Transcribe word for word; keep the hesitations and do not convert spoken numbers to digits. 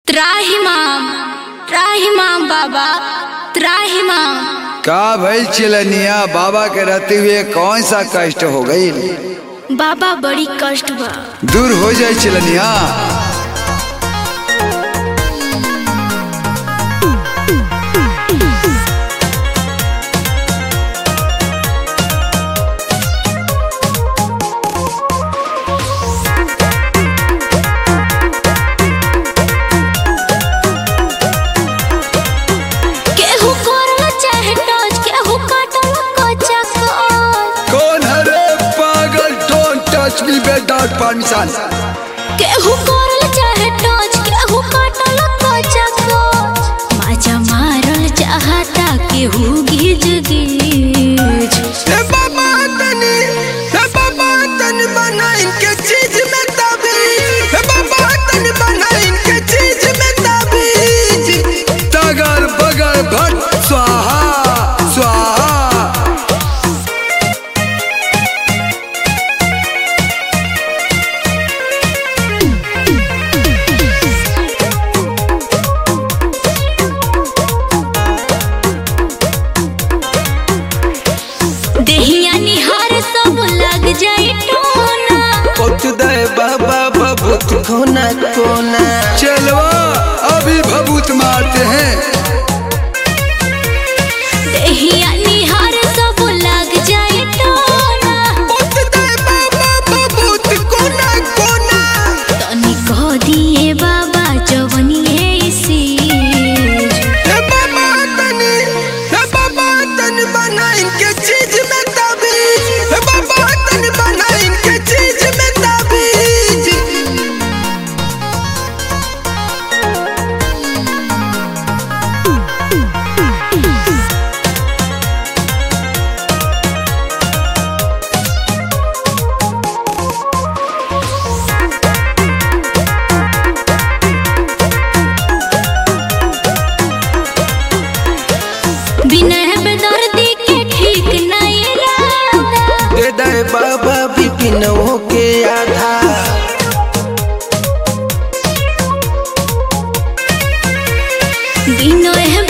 त्राहिमाम त्राहिमाम बाबा त्राहिमाम। का भइल चिलनिया? बाबा के रहते हुए कौन सा कष्ट हो गई? बाबा बड़ी कष्ट बा। दूर हो जाए चिलनिया। परमिशन केहू करल चाहे टच केहू काटल कोचा कोच माजा मारल चाहता केहू गिज गिज। ए बाबा तनी ए बाबा तनी बना इनके चीज में ताबीज। ए बाबा तनी बना इनके चीज में ताबीज। तगर बगर भट स्वाहा स्वाहा। बाबा भभूत कोना कोना चलवा अभी भभूत मारते हैं। देहिया निहार सब लग जाए टोना। बाबा भभूत कोना कोना तनी कह दिए बाबा जवनिए इसीज। ए बाबा तनी ए बाबा तनी बना इनके चीज में ताबीज। ए बाबा तनी बना इनके चीज में बाबा बिपिनों के आधा बिनोह